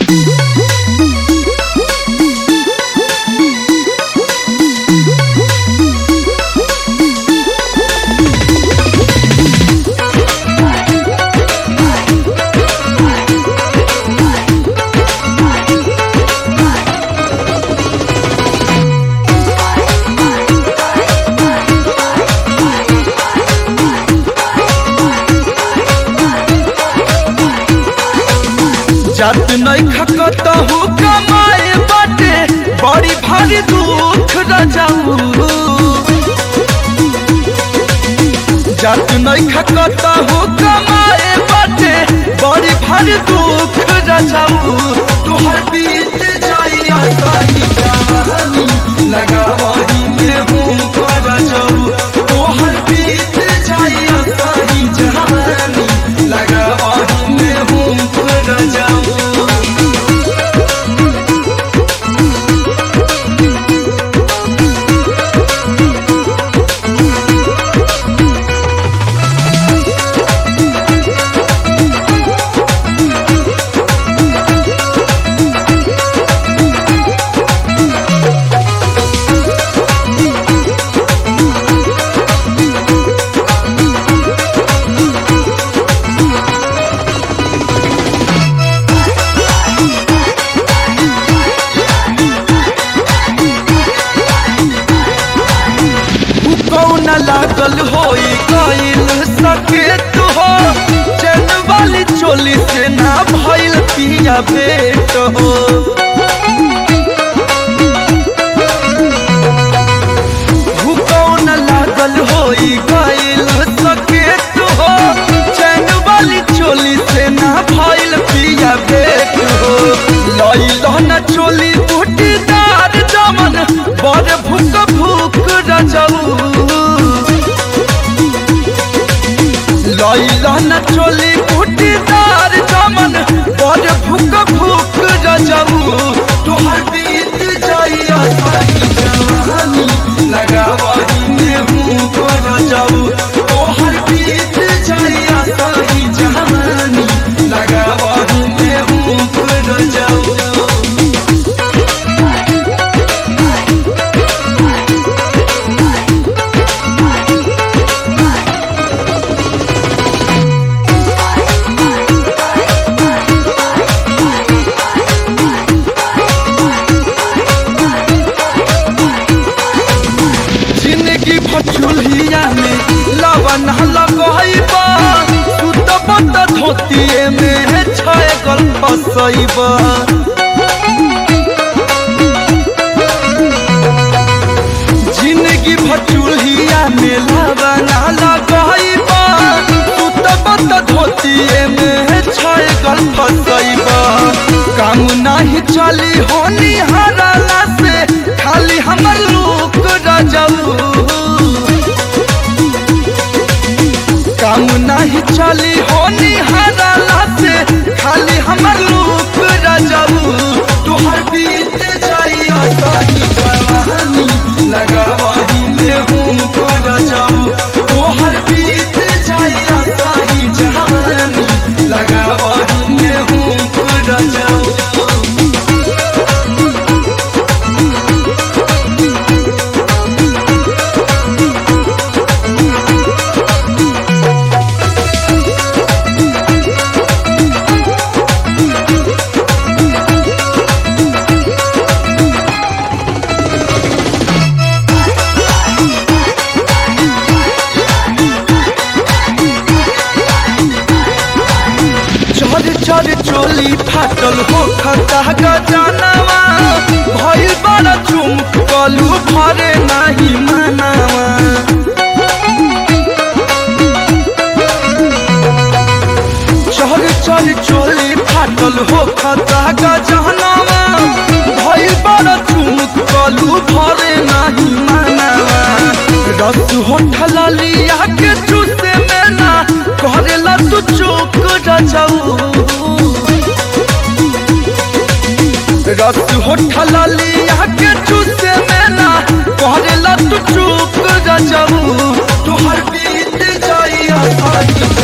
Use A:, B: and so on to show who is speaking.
A: जात नहीं खकता हो कमाए बाटे बड़ी भारी दुख रजाऊ। जात नहीं खकता हो कमाए बाटे बड़ी भारी दुख रजाऊ। तुहर बीत जाइया सारी जवानी लगावही में हूँ रजाऊ। तुहर बीत जाइया सारी जवानी लगावही में हूँ रजाऊ। लागल होई गइल सके तू हो चैन वाली चोली से ना भइल पिया भेट हो। भूकौन लागल होई गइल सके तू हो चैन वाली चोली से ना भइल पिया भेट हो। लइलो ना चोली बूटीदार जमन बड़ भूक भूक रजाऊ। लइला न चोली बूटीदार जमन बड़ भूक भूक रजाऊ। तुहर बीत जाइया सारी जवानी लगावही में हूँ रजाऊ। तुहर बीत जाइया सारी जवानी लगावही में हूँ रजाऊ। चूल्हिया में लवन लगइबा सुतबत धोतिए में छय गल फसइबा। जिंदगी भर चूल्हिया में लवन लगइबा सुतबत धोतिए में छय गल फसइबा। काम नहीं चली होनी हराला से खाली हमर लोक रजाऊ। काम नहीं चली होनी हराला से खाली हमर लोक रजाऊ। तुहर बीत जाइया सारी जवानी लगावही में हूँ रजाऊ। तुहर बीत जाइया सारी जवानी लगावही में हूँ रजाऊ। चर चोली फाटल हो खता गजनवा भइल बड़ा चुमकलू भरे नहीं मनवा। चर चर चोली फाटल हो खता गजनवा भइल बड़ा चुमकलू भरे नहीं मनवा। रस होठल लिया के चूसे में ना करेला तू चुक रजाऊ। रस होठल लिया के चूसे में ना करेला तू चुक रजाऊ। तुहर बीत जाइया सारी